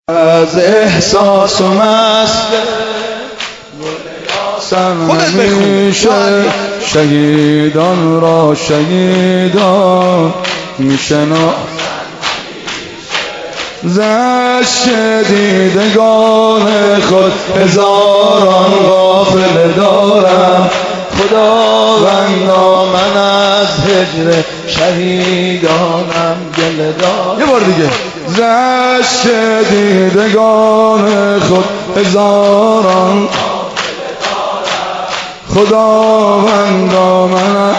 از احساس و مست همیشه شهیدان را شهیدان میشنا زشک دیدگان خود هزاران غافل دارم. خداوندا من از هجر شهیدانم گله دارم. یه بار دیگه. زشک دیدگان خود هزاران خداوندا من از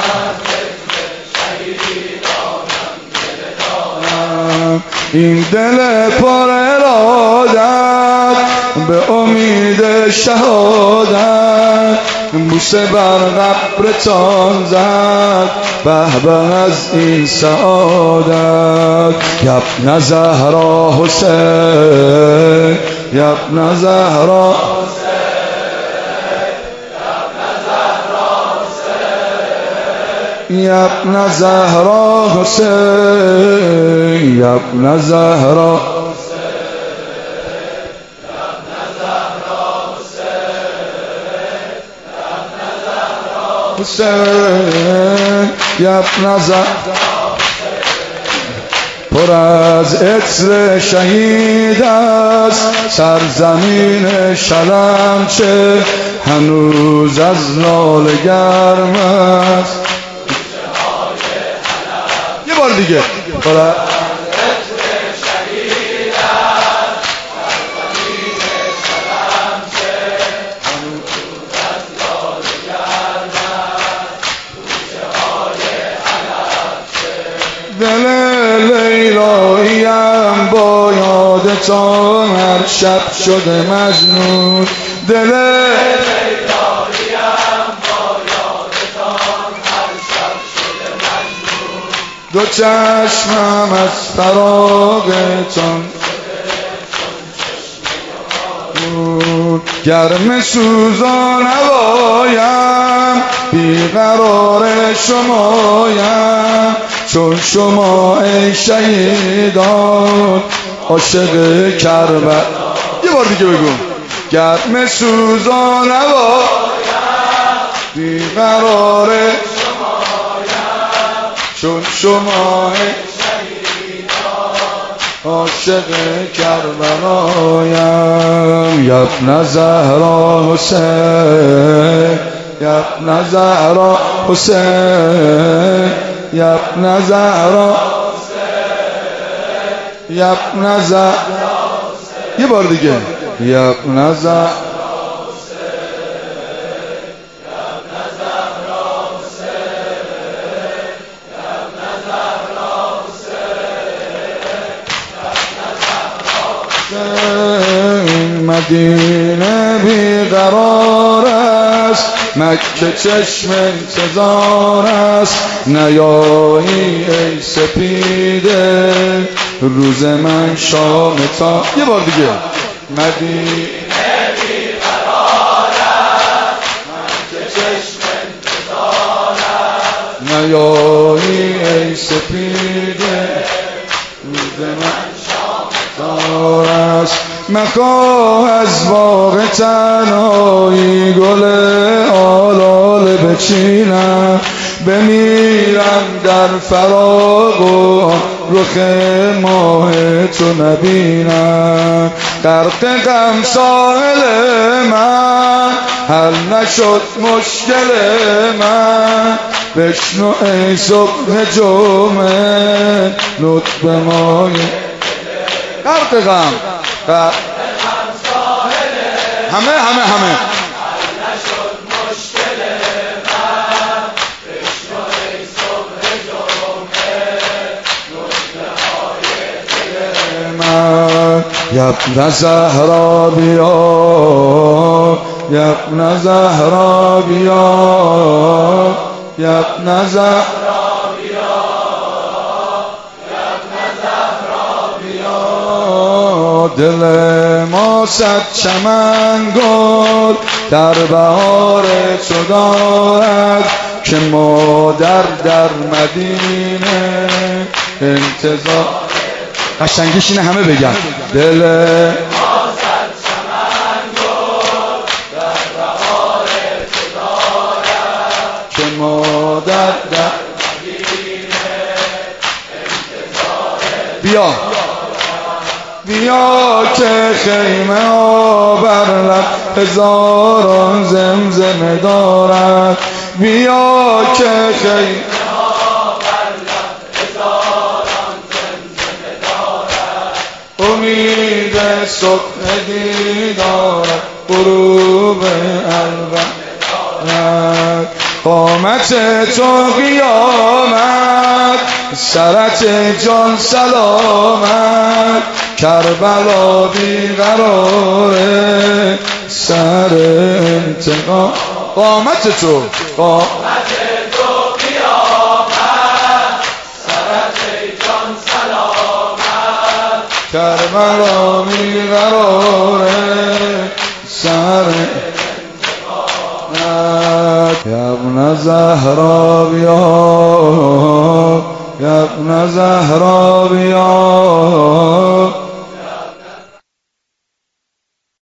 این دل پر ارادت به امید شهادت بوسه بر قبرتان زد به به از این سعادت. یبن زهرا حسین یبن زهرا یبن زهرا حسین یبن زهرا حسین یبن زهرا پر از عطر شهید است سرزمین شلمچه هنوز از لاله گرم است. یه بار دیگه. پر از عطر شهید است سرزمین شلمچه هنوز از لاله گرم است کوچه های حلمچه. دل لیلاییم با یادتان هر شب شده مجنون. دل لیلاییم با یادتان هر شب شده مجنون. دو چشمم از فراقتان گرم سوزان هوایم بیقرار شمایم چون شما ای شهیدان عاشق کربلا. یه بار دیگه بگو. گرم سوزان هوایم بیقرار شمایم چون شما ای عاشق کربلایم. یبن زهرا حسین یبن زهرا حسین یبن زهرا یبن زهرا. یه بار دیگه. یبن زهرا مدینه بیقرار است مکه چشم انتظار است نیایی ای سپیده روز من شام تا. یه بار دیگه. مدینه بیقرار است مکه چشم انتظار است نیایی ای سپیده روز من است. مخواه از باغ تنهایی گل آلاله بچینم بمیرم در فراق و رخ ماه تو نبینم. غرق غم ساحل من حل نشد مشکل من بشنو ای صبح جمعه لطف مایه. غرق غم همه نشد مشکل من بشنو ای صبح جمعه نکته های دل من. یبن زهرا بیا یبن زهرا بیا یبن زهرا دل ما صد چمن گل در بهار تو دارد که ما در مدینه انتظار. قشنگیش اینه همه بگن دل آزد چمن گل در بهار تو دارد که مادر در مدینه انتظار بیا بیا که خیمه ها بر لب هزاران زمزمه دارد بیا که خیمه ها بر لب هزاران زمزمه دارد امید صبح دیدارد غروب الوان دارد قامت تو قیامت سرت جان سلامت کربلا بیقراره سر انتقام قامت تو قامت تو قیامت سرت جان سلامت کربلا بیقراره سر یا ابن زهرا بیا یا ابن زهرا بیا